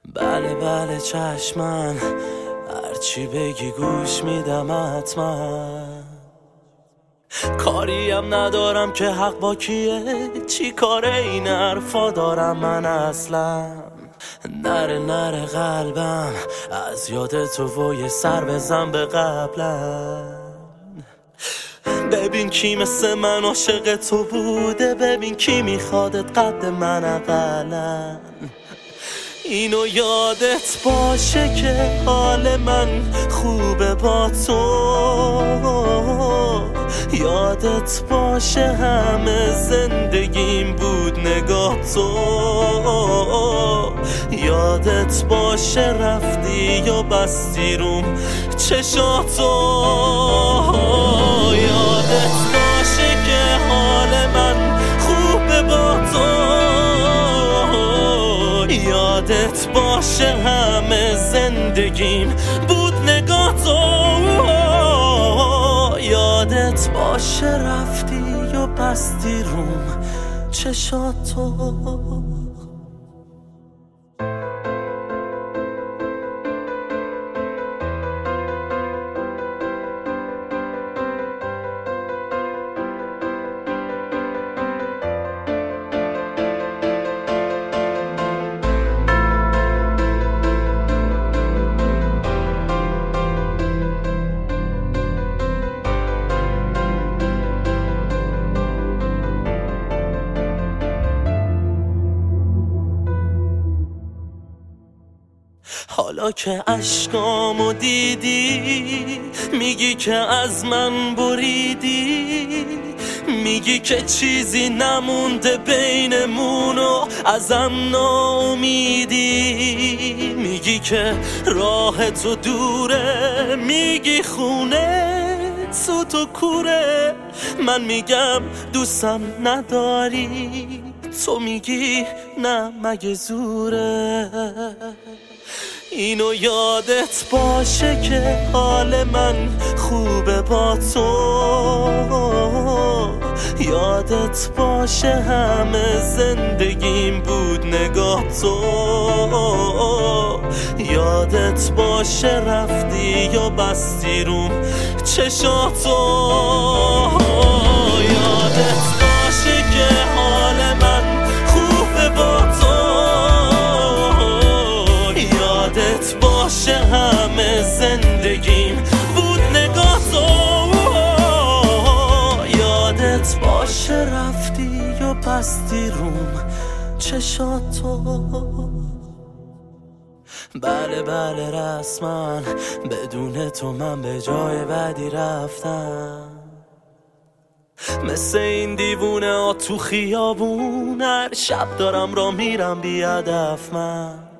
بله بله چشمن، هرچی بگی گوش میدم حتما. کاریم ندارم که حق با کیه، چی کار این حرفا دارم من اصلا. نره قلبم از یاد تو و یه سر بزن به قبلم. ببین کی مثل من عاشق تو بوده، ببین کی میخوادت قد من اقلا. اینو یادت باشه که حال من خوبه با تو، یادت باشه همه زندگیم بود نگاه تو، یادت باشه رفتی و بستی روم چشاتو، یادت باشه که حال من خوبه با تو، یادت باشه همه زندگیم بود نگاه تو، یادت باشه رفتی و بستی روم چشاتو. حالا که اشکامو دیدی، میگی که از من بریدی، میگی که چیزی نمونده بینمون و ازم ناامیدی، میگی که راه تو دوره، میگی خونه سوت و کوره، من میگم دوستم نداری، تو میگی نه مگه زوره. اینو یادت باشه که حال من خوبه با تو، یادت باشه همه زندگیم بود نگاه تو، یادت باشه رفتی یا بستی روم چشاتو، یادت باشه که حال من خوبه با تو، یادت باشه همه زندگیم بود نگاه تو، یادت باشه رفتی و بستی روم چشاتو. بله بله رسما، بدون تو من به جای بعدی رفتم، مثل این دیوونه ها تو خیابون، هر شب دارم را میرم بی هدف من.